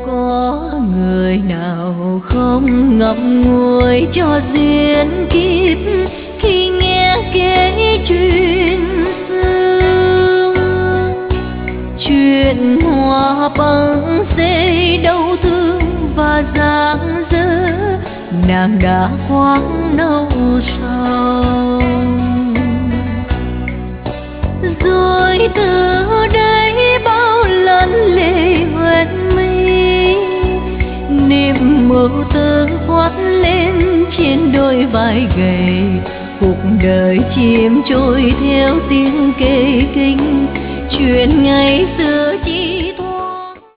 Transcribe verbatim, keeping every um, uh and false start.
có người nào không ngậm ngùi cho duyên kiếp khi nghe kể chuyện xưa, chuyện hoa bằng dây đau thương và dang dở nàng đã khoáng nâu sầu. Rồi từ đây bao lần lệ hoen mi, niềm mưu tư khoát lên trên đôi vai gầy, cuộc đời chìm trôi theo tiếng kể kinh chuyện ngày xưa chỉ